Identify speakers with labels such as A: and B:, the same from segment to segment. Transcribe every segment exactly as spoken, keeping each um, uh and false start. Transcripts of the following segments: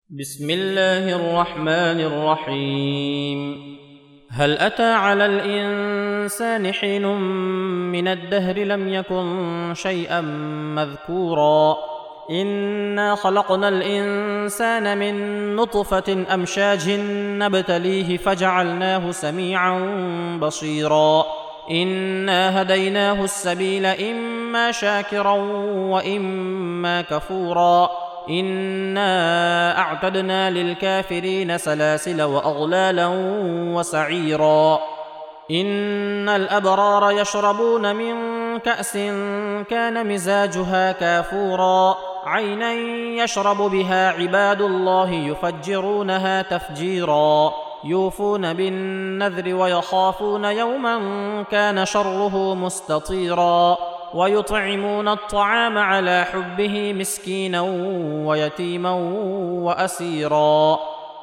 A: بسم الله الرحمن الرحيم. هل أتى على الإنسان حين من الدهر لم يكن شيئا مذكورا إنا خلقنا الإنسان من نطفة أمشاج نبتليه فجعلناه سميعا بصيرا إنا هديناه السبيل إما شاكرا وإما كفورا إنا أعتدنا للكافرين سلاسل وأغلالا وسعيرا إن الأبرار يشربون من كأس كان مزاجها كافورا عينا يشرب بها عباد الله يفجرونها تفجيرا يوفون بالنذر ويخافون يوما كان شره مستطيرا ويطعمون الطعام على حبه مسكينا ويتيما وأسيرا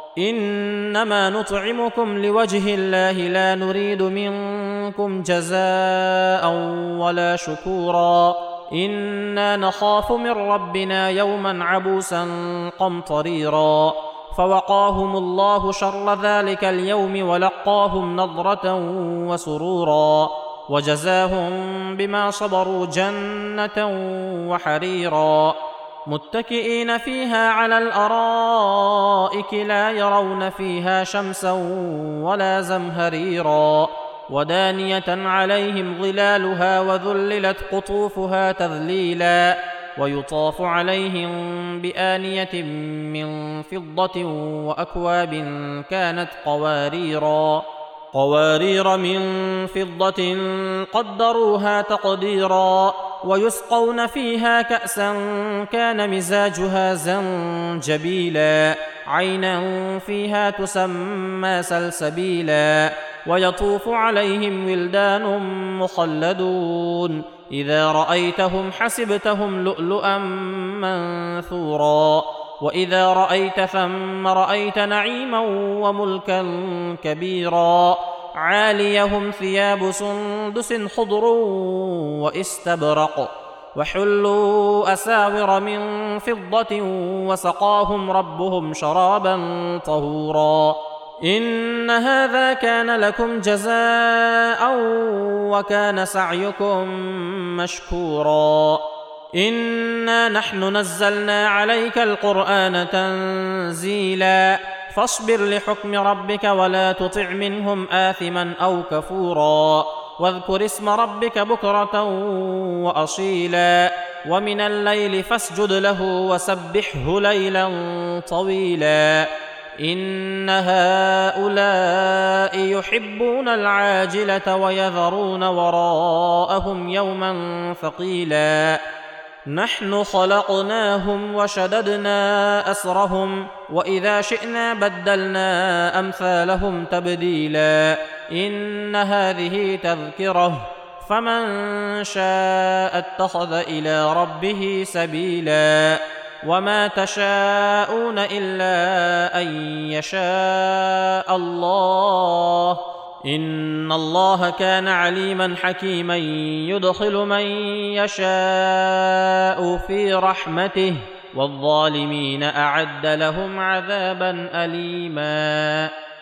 A: إنما نطعمكم لوجه الله لا نريد منكم جزاء ولا شكورا إنا نخاف من ربنا يوما عبوسا قمطريرا فوقاهم الله شر ذلك اليوم ولقاهم نضرة وسرورا وجزاهم بما صبروا جنة وحريرا متكئين فيها على الأرائك لا يرون فيها شمسا ولا زمهريرا ودانية عليهم ظلالها وذللت قطوفها تذليلا ويطاف عليهم بآنية من فضة وأكواب كانت قواريرا قوارير من فضة قدروها تقديرا ويسقون فيها كأسا كان مزاجها زنجبيلا عينا فيها تسمى سلسبيلا ويطوف عليهم ولدان مخلدون إذا رأيتهم حسبتهم لؤلؤا منثورا وإذا رأيت ثم رأيت نعيما وملكا كبيرا عاليهم ثياب سندس خضر واستبرق وحلوا أساور من فضة وسقاهم ربهم شرابا طهورا إن هذا كان لكم جزاء وكان سعيكم مشكورا إنا نحن نزلنا عليك القرآن تنزيلا فاصبر لحكم ربك ولا تطع منهم آثما أو كفورا واذكر اسم ربك بكرة وأصيلا ومن الليل فاسجد له وسبحه ليلا طويلا إن هؤلاء يحبون العاجلة ويذرون وراءهم يوما ثقيلا نحن خلقناهم وشددنا أسرهم وإذا شئنا بدلنا أمثالهم تبديلا إن هذه تذكرة فمن شاء اتخذ إلى ربه سبيلا وما تشاءون إلا أن يشاء الله إن الله كان عليما حكيما يدخل من يشاء في رحمته والظالمين أعد لهم عذابا أليما.